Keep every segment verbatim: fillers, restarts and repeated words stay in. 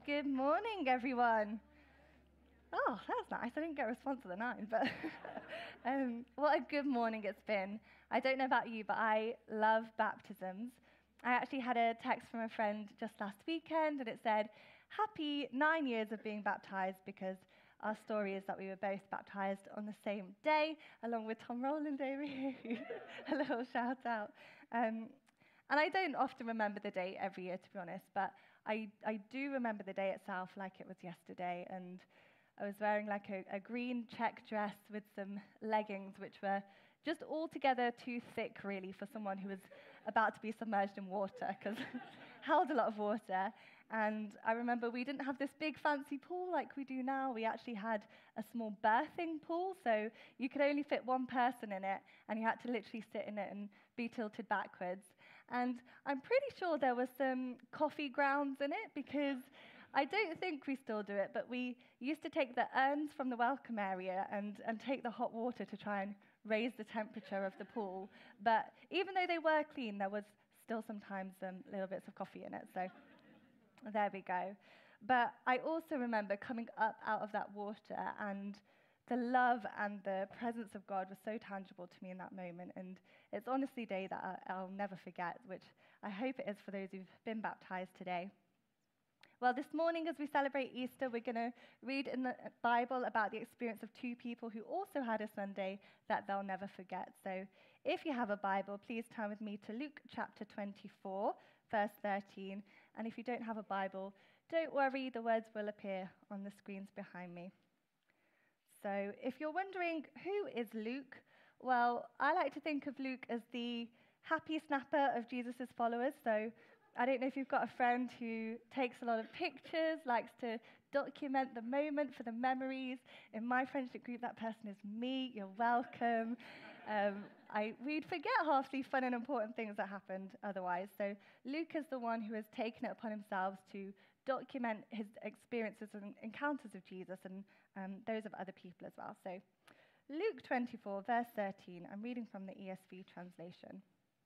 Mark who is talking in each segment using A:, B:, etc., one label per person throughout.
A: Good morning, everyone. Oh, that's nice. I didn't get a response to the nine, but um, what a good morning it's been. I don't know about you, but I love baptisms. I actually had a text from a friend just last weekend, and it said, "Happy nine years of being baptized," because our story is that we were both baptized on the same day, along with Tom Rowland over here. A little shout out. Um, And I don't often remember the date every year, to be honest, but I, I do remember the day itself like it was yesterday. And I was wearing like a, a green check dress with some leggings, which were just altogether too thick, really, for someone who was about to be submerged in water, because held a lot of water. And I remember we didn't have this big fancy pool like we do now. We actually had a small birthing pool, so you could only fit one person in it, and you had to literally sit in it and be tilted backwards. And I'm pretty sure there was some coffee grounds in it, because I don't think we still do it, but we used to take the urns from the welcome area and, and take the hot water to try and raise the temperature of the pool. But even though they were clean, there was still sometimes um, little bits of coffee in it. So there we go. But I also remember coming up out of that water, and the love and the presence of God was so tangible to me in that moment. And it's honestly a day that I- I'll never forget, which I hope it is for those who've been baptized today. Well, this morning, as we celebrate Easter, we're going to read in the Bible about the experience of two people who also had a Sunday that they'll never forget. So if you have a Bible, please turn with me to Luke chapter twenty-four, verse thirteen. And if you don't have a Bible, don't worry, the words will appear on the screens behind me. So if you're wondering, who is Luke? Well, I like to think of Luke as the happy snapper of Jesus' followers. So I don't know if you've got a friend who takes a lot of pictures, likes to document the moment for the memories. In my friendship group, that person is me. You're welcome. Um, I, we'd forget half the fun and important things that happened otherwise. So Luke is the one who has taken it upon himself to document his experiences and encounters of Jesus, and um, those of other people as well. So Luke twenty-four, verse thirteen, I'm reading from the E S V translation.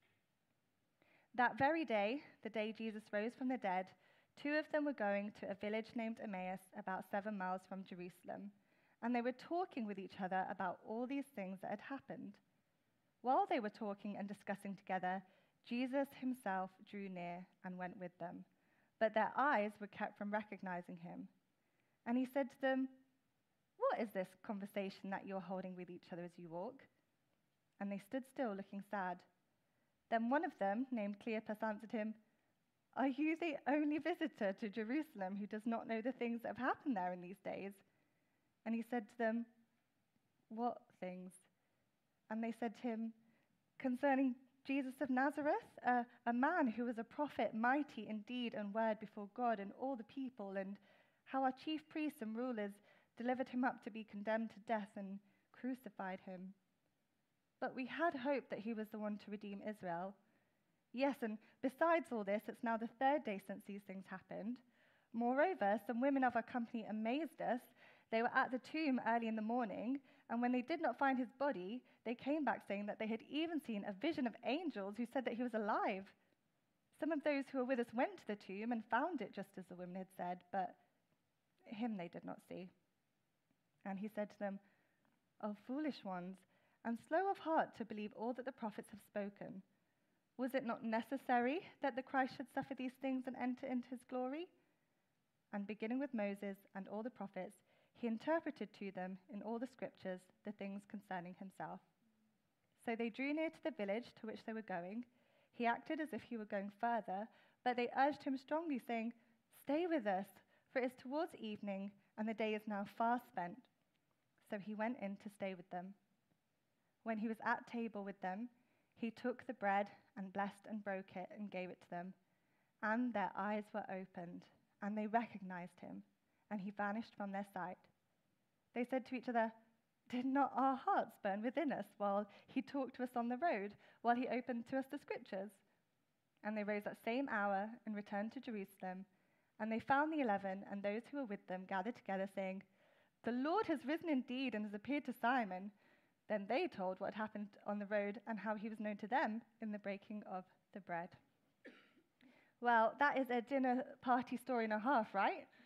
A: That very day, the day Jesus rose from the dead, two of them were going to a village named Emmaus, about seven miles from Jerusalem, and they were talking with each other about all these things that had happened. While they were talking and discussing together, Jesus himself drew near and went with them, but their eyes were kept from recognizing him. And he said to them, "What is this conversation that you're holding with each other as you walk?" And they stood still, looking sad. Then one of them, named Cleopas, answered him, "Are you the only visitor to Jerusalem who does not know the things that have happened there in these days?" And he said to them, "What things?" And they said to him, "Concerning Jesus of Nazareth, a, a man who was a prophet, mighty in deed and word before God and all the people, and how our chief priests and rulers delivered him up to be condemned to death and crucified him. But we had hoped that he was the one to redeem Israel. Yes, and besides all this, it's now the third day since these things happened. Moreover, some women of our company amazed us. They were at the tomb early in the morning, and when they did not find his body, they came back saying that they had even seen a vision of angels who said that he was alive. Some of those who were with us went to the tomb and found it just as the women had said, but him they did not see." And he said to them, "O foolish ones, and slow of heart to believe all that the prophets have spoken. Was it not necessary that the Christ should suffer these things and enter into his glory?" And beginning with Moses and all the prophets, he interpreted to them in all the scriptures the things concerning himself. So they drew near to the village to which they were going. He acted as if he were going further, but they urged him strongly, saying, "Stay with us, for it is towards evening, and the day is now far spent." So he went in to stay with them. When he was at table with them, he took the bread and blessed and broke it and gave it to them. And their eyes were opened, and they recognized him, and he vanished from their sight. They said to each other, "Did not our hearts burn within us while he talked to us on the road, while he opened to us the scriptures?" And they rose that same hour and returned to Jerusalem. And they found the eleven and those who were with them gathered together, saying, "The Lord has risen indeed and has appeared to Simon." Then they told what had happened on the road and how he was known to them in the breaking of the bread. Well, that is a dinner party story and a half, right?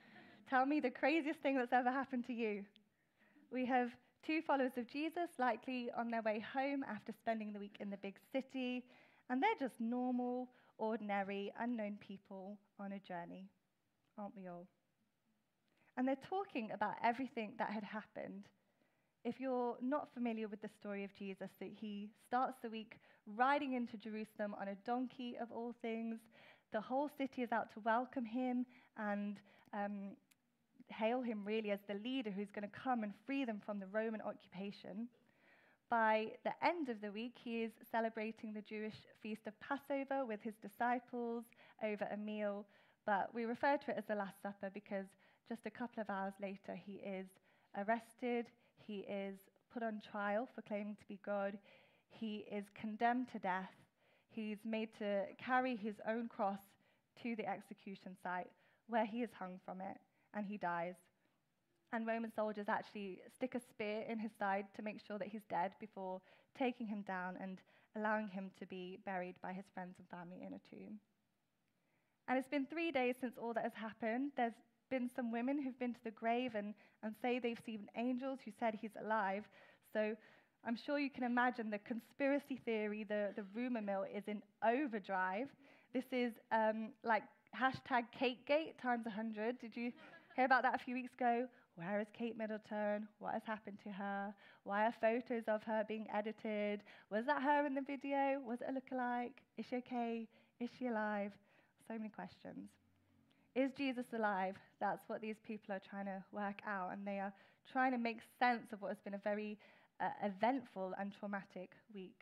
A: Tell me the craziest thing that's ever happened to you. We have two followers of Jesus, likely on their way home after spending the week in the big city, and they're just normal, ordinary, unknown people on a journey, aren't we all? And they're talking about everything that had happened. If you're not familiar with the story of Jesus, that he starts the week riding into Jerusalem on a donkey of all things. The whole city is out to welcome him and um, hail him really as the leader who's going to come and free them from the Roman occupation. By the end of the week, he is celebrating the Jewish feast of Passover with his disciples over a meal, but we refer to it as the Last Supper because just a couple of hours later, he is arrested, he is put on trial for claiming to be God, he is condemned to death, he's made to carry his own cross to the execution site where he is hung from it, and he dies. And Roman soldiers actually stick a spear in his side to make sure that he's dead before taking him down and allowing him to be buried by his friends and family in a tomb. And it's been three days since all that has happened. There's been some women who've been to the grave and, and say they've seen angels who said he's alive. So I'm sure you can imagine the conspiracy theory, the, the rumor mill is in overdrive. This is um, like hashtag Kategate times one hundred. Did you hear about that a few weeks ago? Where is Kate Middleton? What has happened to her? Why are photos of her being edited? Was that her in the video? Was it a lookalike? Is she okay? Is she alive? So many questions. Is Jesus alive? That's what these people are trying to work out, and they are trying to make sense of what has been a very uh, eventful and traumatic week.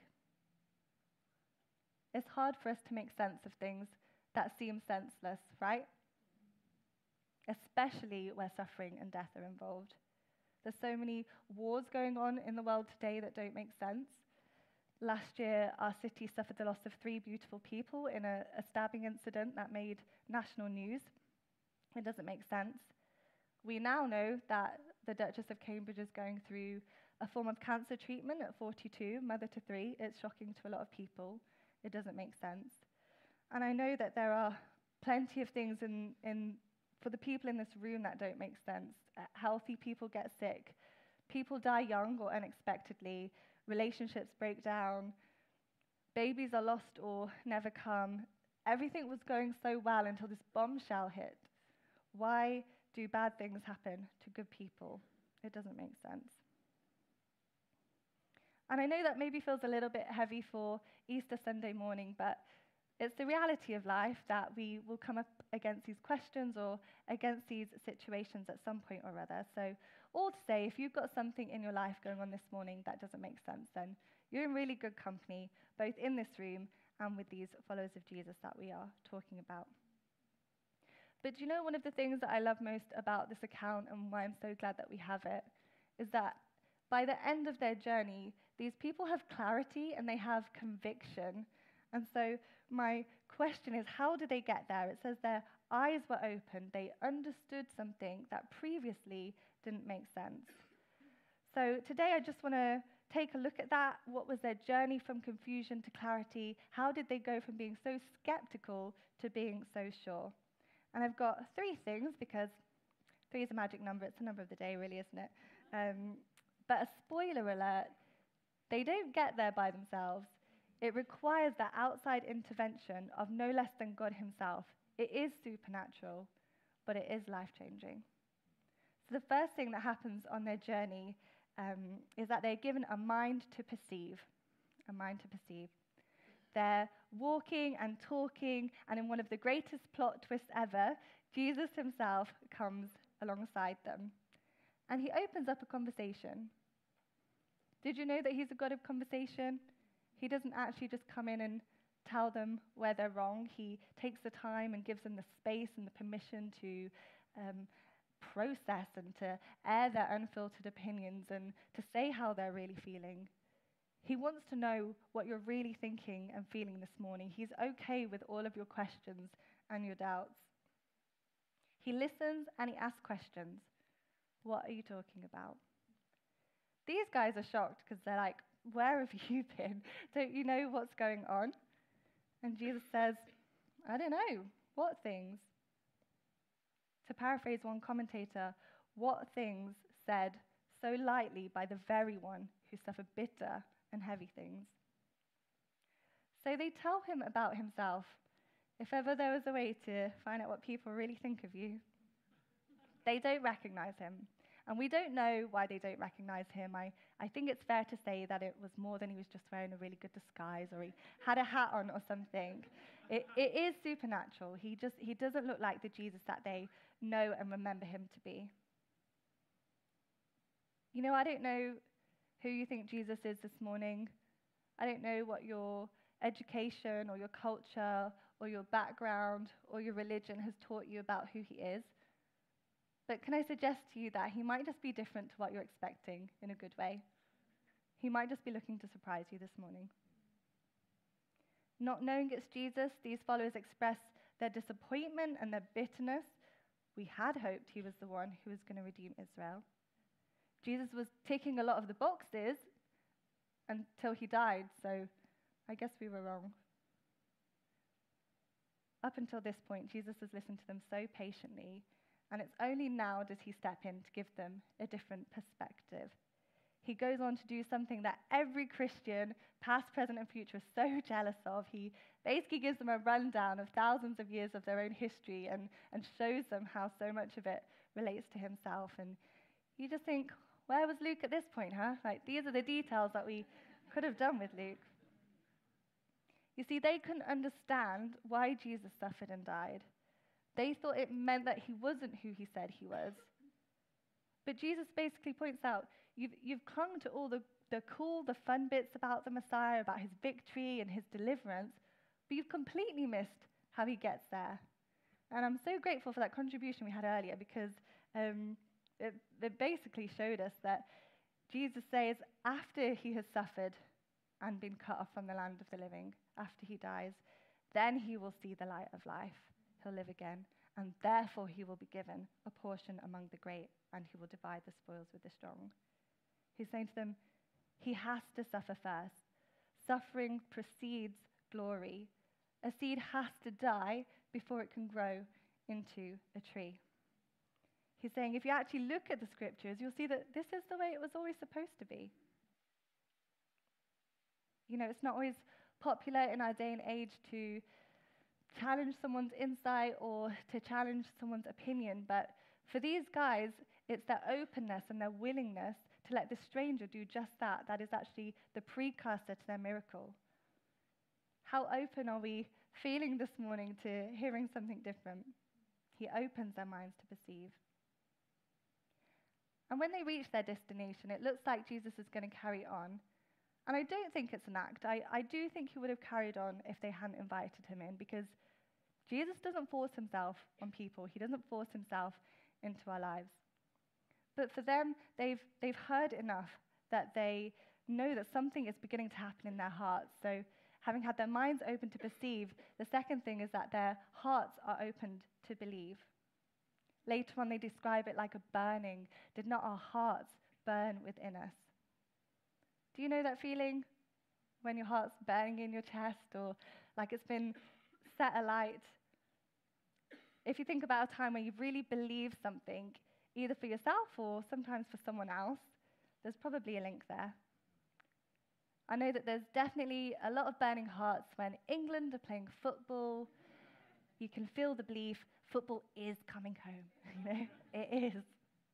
A: It's hard for us to make sense of things that seem senseless, right? Especially where suffering and death are involved. There's so many wars going on in the world today that don't make sense. Last year, our city suffered the loss of three beautiful people in a, a stabbing incident that made national news. It doesn't make sense. We now know that the Duchess of Cambridge is going through a form of cancer treatment at forty-two, mother to three. It's shocking to a lot of people. It doesn't make sense. And I know that there are plenty of things in, in for the people in this room that don't make sense. Uh, healthy people get sick. People die young or unexpectedly. Relationships break down. Babies are lost or never come. Everything was going so well until this bombshell hit. Why do bad things happen to good people? It doesn't make sense. And I know that maybe feels a little bit heavy for Easter Sunday morning, but it's the reality of life that we will come up against these questions or against these situations at some point or other. So all to say, if you've got something in your life going on this morning that doesn't make sense, then you're in really good company, both in this room and with these followers of Jesus that we are talking about. But do you know one of the things that I love most about this account and why I'm so glad that we have it is that by the end of their journey, these people have clarity and they have conviction. And so my question is, how did they get there? It says their eyes were open. They understood something that previously didn't make sense. So today I just want to take a look at that. What was their journey from confusion to clarity? How did they go from being so skeptical to being so sure? And I've got three things, because three is a magic number. It's the number of the day, really, isn't it? Um, but a spoiler alert, they don't get there by themselves. It requires the outside intervention of no less than God himself. It is supernatural, but it is life-changing. So the first thing that happens on their journey um, is that they're given a mind to perceive, a mind to perceive. They're walking and talking, and in one of the greatest plot twists ever, Jesus himself comes alongside them. And he opens up a conversation. Did you know that he's a God of conversation? He doesn't actually just come in and tell them where they're wrong. He takes the time and gives them the space and the permission to um, process and to air their unfiltered opinions and to say how they're really feeling. He wants to know what you're really thinking and feeling this morning. He's okay with all of your questions and your doubts. He listens and he asks questions. What are you talking about? These guys are shocked because they're like, where have you been? Don't you know what's going on? And Jesus says, I don't know. What things? To paraphrase one commentator, what things said so lightly by the very one who suffered bitter and heavy things. So they tell him about himself. If ever there was a way to find out what people really think of you, they don't recognize him. And we don't know why they don't recognize him. I, I think it's fair to say that it was more than he was just wearing a really good disguise or he had a hat on or something. It, it is supernatural. He just he doesn't look like the Jesus that they know and remember him to be. You know, I don't know who you think Jesus is this morning. I don't know what your education or your culture or your background or your religion has taught you about who he is. But can I suggest to you that he might just be different to what you're expecting in a good way? He might just be looking to surprise you this morning. Not knowing it's Jesus, these followers express their disappointment and their bitterness. We had hoped he was the one who was going to redeem Israel. Jesus was ticking a lot of the boxes until he died, so I guess we were wrong. Up until this point, Jesus has listened to them so patiently, and it's only now does he step in to give them a different perspective. He goes on to do something that every Christian, past, present, and future, is so jealous of. He basically gives them a rundown of thousands of years of their own history and, and shows them how so much of it relates to himself. And you just think, where was Luke at this point, huh? Like, these are the details that we could have done with Luke. You see, they couldn't understand why Jesus suffered and died. They thought it meant that he wasn't who he said he was. But Jesus basically points out, you've, you've clung to all the, the cool, the fun bits about the Messiah, about his victory and his deliverance, but you've completely missed how he gets there. And I'm so grateful for that contribution we had earlier, because um, it, it basically showed us that Jesus says after he has suffered and been cut off from the land of the living, after he dies, then he will see the light of life. He'll live again, and therefore he will be given a portion among the great, and he will divide the spoils with the strong. He's saying to them, he has to suffer first. Suffering precedes glory. A seed has to die before it can grow into a tree. He's saying, if you actually look at the scriptures, you'll see that this is the way it was always supposed to be. You know, it's not always popular in our day and age to challenge someone's insight or to challenge someone's opinion, but for these guys, it's their openness and their willingness to let the stranger do just that. That is actually the precursor to their miracle. How open are we feeling this morning to hearing something different? He opens their minds to perceive. And when they reach their destination, it looks like Jesus is going to carry on. And I don't think it's an act. I, I do think he would have carried on if they hadn't invited him in, because Jesus doesn't force himself on people. He doesn't force himself into our lives. But for them, they've, they've heard enough that they know that something is beginning to happen in their hearts. So having had their minds open to perceive, the second thing is that their hearts are opened to believe. Later on, they describe it like a burning. Did not our hearts burn within us? Do you know that feeling when your heart's burning in your chest, or like it's been set alight? If you think about a time when you've really believed something, either for yourself or sometimes for someone else, there's probably a link there. I know that there's definitely a lot of burning hearts when England are playing football. You can feel the belief, football is coming home. You know, it is.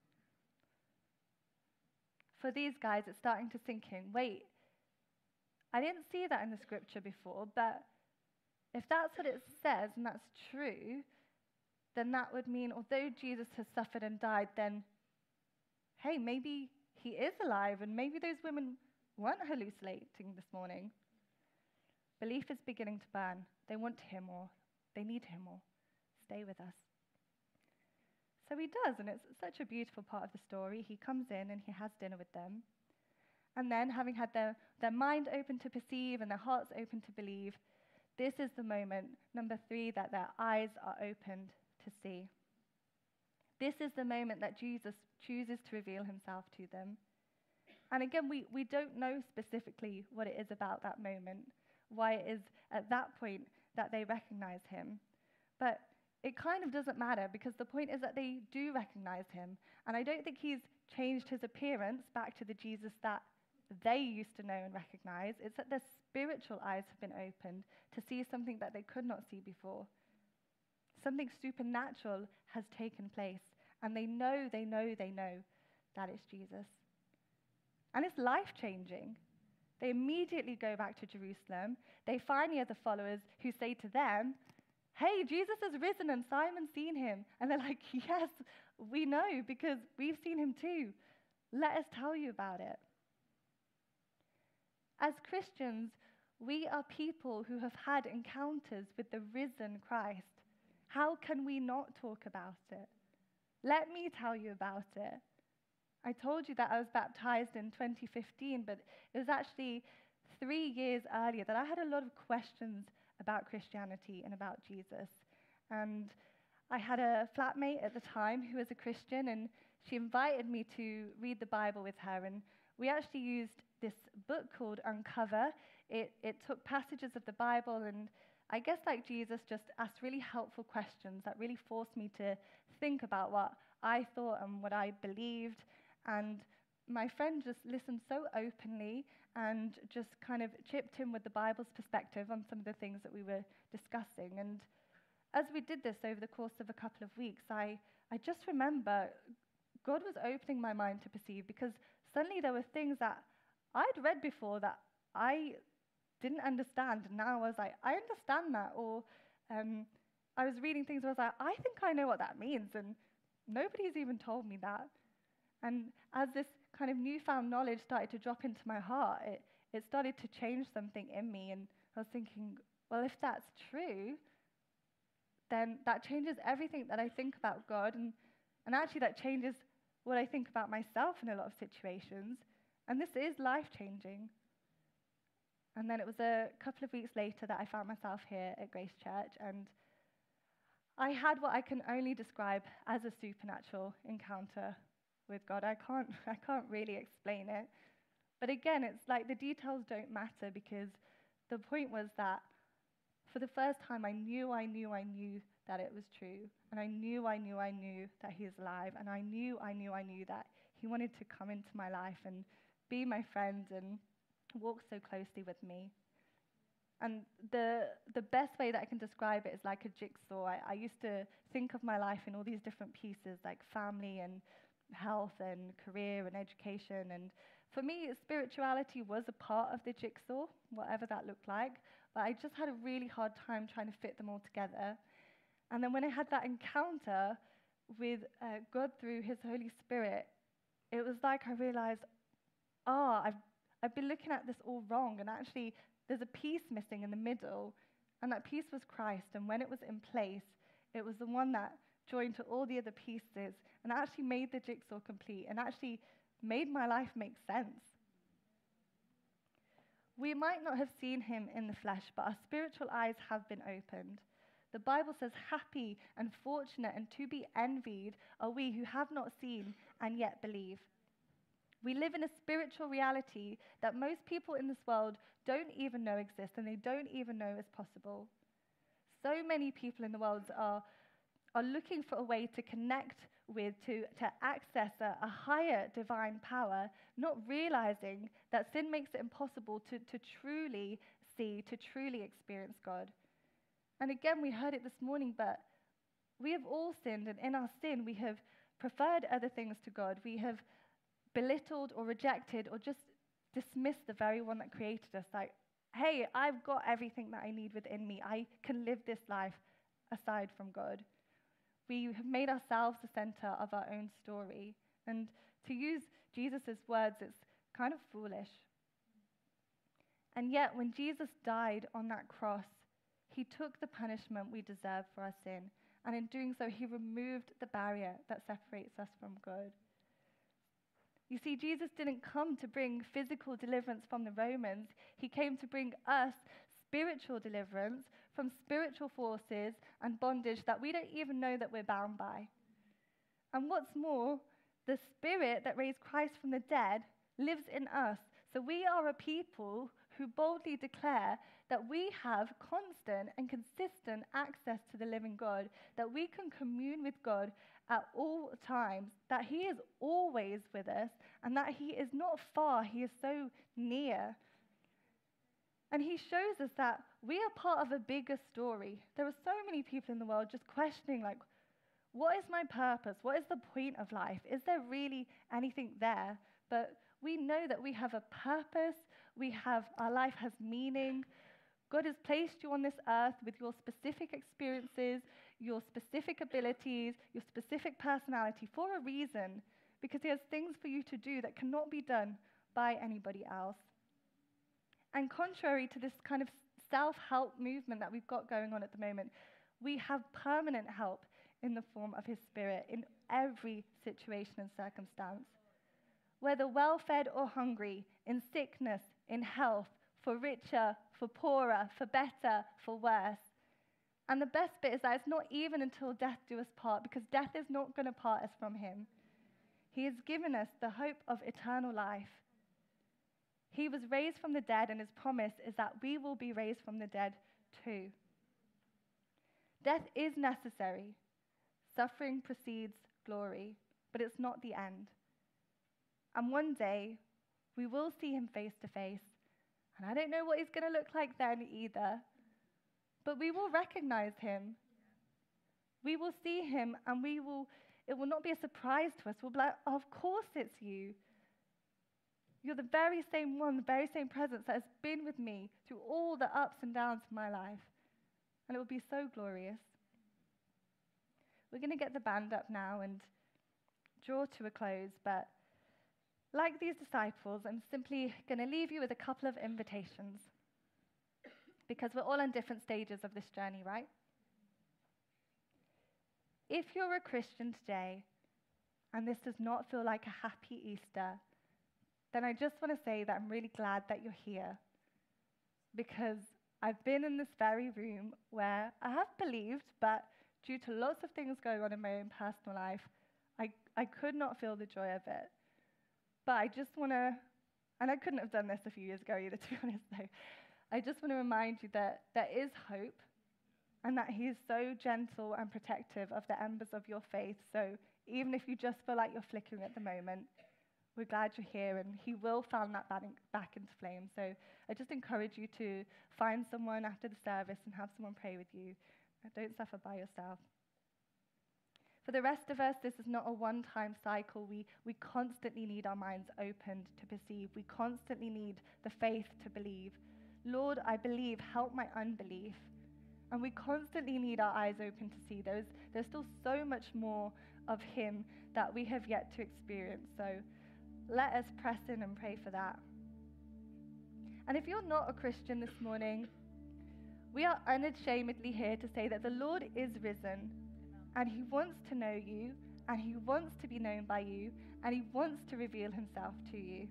A: For these guys, it's starting to sink in. Wait, I didn't see that in the scripture before, but if that's what it says and that's true, then that would mean although Jesus has suffered and died, then, hey, maybe he is alive, and maybe those women weren't hallucinating this morning. Belief is beginning to burn. They want to hear more. They need to hear more. Stay with us. So he does, and it's such a beautiful part of the story. He comes in and he has dinner with them. And then, having had their, their mind open to perceive and their hearts open to believe, this is the moment, number three, that their eyes are opened to see. This is the moment that Jesus chooses to reveal himself to them. And again, we, we don't know specifically what it is about that moment, why it is at that point that they recognize him. But it kind of doesn't matter, because the point is that they do recognize him. And I don't think he's changed his appearance back to the Jesus that they used to know and recognize. It's that their spiritual eyes have been opened to see something that they could not see before. Something supernatural has taken place, and they know, they know, they know that it's Jesus. And it's life-changing. They immediately go back to Jerusalem. They find the other followers who say to them, hey, Jesus has risen and Simon's seen him. And they're like, yes, we know, because we've seen him too. Let us tell you about it. As Christians, we are people who have had encounters with the risen Christ. How can we not talk about it? Let me tell you about it. I told you that I was baptized in twenty fifteen, but it was actually three years earlier that I had a lot of questions about Christianity and about Jesus. And I had a flatmate at the time who was a Christian, and she invited me to read the Bible with her. And we actually used this book called Uncover. It, it took passages of the Bible, and I guess like Jesus just asked really helpful questions that really forced me to think about what I thought and what I believed. And my friend just listened so openly and just kind of chipped in with the Bible's perspective on some of the things that we were discussing. And as we did this over the course of a couple of weeks, I, I just remember God was opening my mind to perceive, because suddenly there were things that I'd read before that I didn't understand. And now I was like, I understand that. Or um, I was reading things where I was like, I think I know what that means. And nobody's even told me that. And as this kind of newfound knowledge started to drop into my heart, it, it started to change something in me. And I was thinking, well, if that's true, then that changes everything that I think about God. And, and actually that changes what I think about myself in a lot of situations. And this is life-changing. And then it was a couple of weeks later that I found myself here at Grace Church, and I had what I can only describe as a supernatural encounter with God. I can't, I can't really explain it. But again, it's like the details don't matter, because the point was that for the first time, I knew, I knew, I knew that it was true. And I knew, I knew, I knew that he is alive. And I knew, I knew, I knew that he wanted to come into my life and be my friend and walk so closely with me. And the the best way that I can describe it is like a jigsaw. I, I used to think of my life in all these different pieces, like family and health and career and education. And for me, spirituality was a part of the jigsaw, whatever that looked like. But I just had a really hard time trying to fit them all together. And then when I had that encounter with uh, God through his Holy Spirit, it was like I realized, oh, I've, I've been looking at this all wrong. And actually, there's a piece missing in the middle. And that piece was Christ. And when it was in place, it was the one that joined to all the other pieces and actually made the jigsaw complete and actually made my life make sense. We might not have seen him in the flesh, but our spiritual eyes have been opened. The Bible says, happy and fortunate and to be envied are we who have not seen and yet believe. We live in a spiritual reality that most people in this world don't even know exists, and they don't even know is possible. So many people in the world are, are looking for a way to connect with, to, to access a, a higher divine power, not realizing that sin makes it impossible to, to truly see, to truly experience God. And again, we heard it this morning, but we have all sinned, and in our sin, we have preferred other things to God. We have belittled or rejected or just dismissed the very one that created us. Like, hey, I've got everything that I need within me. I can live this life aside from God. We have made ourselves the center of our own story. And to use Jesus' words, it's kind of foolish. And yet, when Jesus died on that cross, he took the punishment we deserve for our sin. And in doing so, he removed the barrier that separates us from God. You see, Jesus didn't come to bring physical deliverance from the Romans. He came to bring us spiritual deliverance from spiritual forces and bondage that we don't even know that we're bound by. And what's more, the Spirit that raised Christ from the dead lives in us. So we are a people who boldly declare that we have constant and consistent access to the living God, that we can commune with God at all times, that he is always with us, and that he is not far, he is so near. And he shows us that we are part of a bigger story. There are so many people in the world just questioning, like, what is my purpose? What is the point of life? Is there really anything there? But we know that we have a purpose. We have, our life has meaning. God has placed you on this earth with your specific experiences, your specific abilities, your specific personality for a reason, because he has things for you to do that cannot be done by anybody else. And contrary to this kind of self-help movement that we've got going on at the moment, we have permanent help in the form of his Spirit in every situation and circumstance. Whether well-fed or hungry, in sickness, in health, for richer, for poorer, for better, for worse. And the best bit is that it's not even until death do us part, because death is not going to part us from him. He has given us the hope of eternal life. He was raised from the dead, and his promise is that we will be raised from the dead too. Death is necessary. Suffering precedes glory, but it's not the end. And one day, we will see him face to face. And I don't know what he's going to look like then either, but we will recognize him. We will see him, and we will. It will not be a surprise to us. We'll be like, of course it's you. You're the very same one, the very same presence that has been with me through all the ups and downs of my life. And it will be so glorious. We're going to get the band up now and draw to a close, but like these disciples, I'm simply going to leave you with a couple of invitations, because we're all on different stages of this journey, right? If you're a Christian today, and this does not feel like a happy Easter, then I just want to say that I'm really glad that you're here, because I've been in this very room where I have believed, but due to lots of things going on in my own personal life, I, I could not feel the joy of it. But I just want to, and I couldn't have done this a few years ago either, to be honest, though. I just want to remind you that there is hope, and that he is so gentle and protective of the embers of your faith. So even if you just feel like you're flickering at the moment, we're glad you're here, and he will fan that back into flame. So I just encourage you to find someone after the service and have someone pray with you. Don't suffer by yourself. For the rest of us, this is not a one-time cycle. We, we constantly need our minds opened to perceive. We constantly need the faith to believe. Lord, I believe, help my unbelief. And we constantly need our eyes open to see. There's, there's still so much more of him that we have yet to experience. So let us press in and pray for that. And if you're not a Christian this morning, we are unashamedly here to say that the Lord is risen, and he wants to know you, and he wants to be known by you, and he wants to reveal himself to you.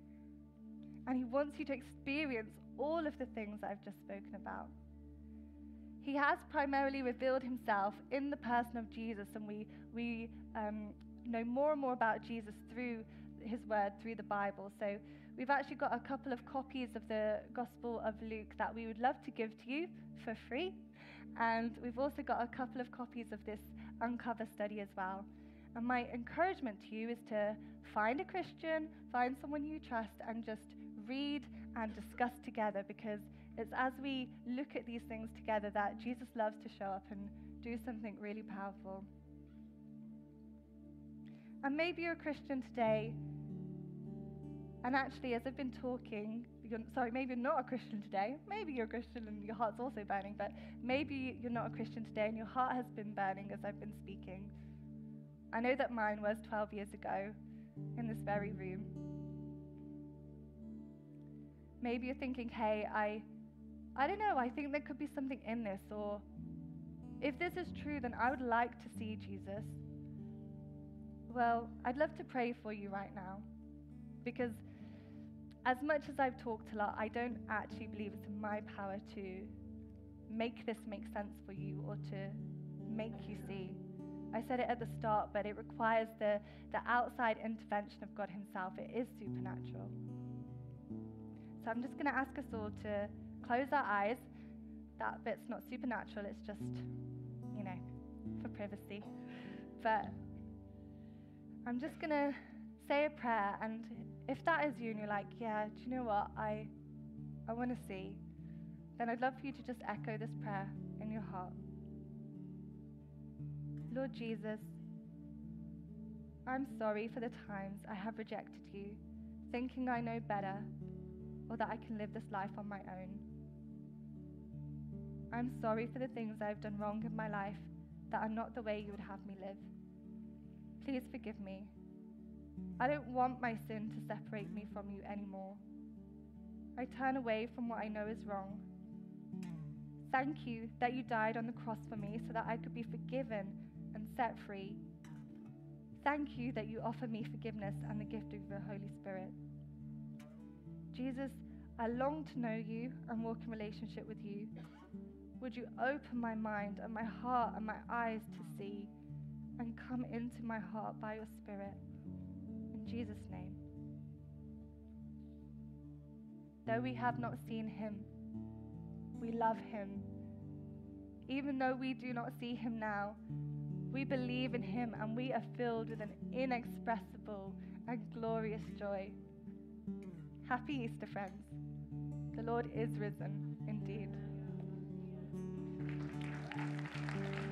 A: And he wants you to experience all of the things that I've just spoken about. He has primarily revealed himself in the person of Jesus, and we, we um, know more and more about Jesus through his word, through the Bible. So we've actually got a couple of copies of the Gospel of Luke that we would love to give to you for free. And we've also got a couple of copies of this Uncover study as well. And my encouragement to you is to find a Christian, find someone you trust, and just read and discuss together, because it's as we look at these things together that Jesus loves to show up and do something really powerful. And maybe you're a Christian today, and actually, as I've been talking, you're, sorry, maybe you're not a Christian today. Maybe you're a Christian and your heart's also burning, but maybe you're not a Christian today and your heart has been burning as I've been speaking. I know that mine was twelve years ago in this very room. Maybe you're thinking, hey, I, I don't know, I think there could be something in this, or if this is true, then I would like to see Jesus. Well, I'd love to pray for you right now, because as much as I've talked a lot, I don't actually believe it's in my power to make this make sense for you or to make you see. I said it at the start, but it requires the, the outside intervention of God himself. It is supernatural. So I'm just going to ask us all to close our eyes. That bit's not supernatural, it's just, you know, for privacy. But I'm just going to say a prayer, and if that is you and you're like, yeah, do you know what, I, I want to see, then I'd love for you to just echo this prayer in your heart. Lord Jesus, I'm sorry for the times I have rejected you, thinking I know better, or that I can live this life on my own. I'm sorry for the things I've done wrong in my life that are not the way you would have me live. Please forgive me. I don't want my sin to separate me from you anymore. I turn away from what I know is wrong. Thank you that you died on the cross for me so that I could be forgiven and set free. Thank you that you offer me forgiveness and the gift of the Holy Spirit. Jesus, I long to know you and walk in relationship with you. Would you open my mind and my heart and my eyes to see, and come into my heart by your Spirit. In Jesus' name. Though we have not seen him, we love him. Even though we do not see him now, we believe in him, and we are filled with an inexpressible and glorious joy. Happy Easter, friends. The Lord is risen indeed.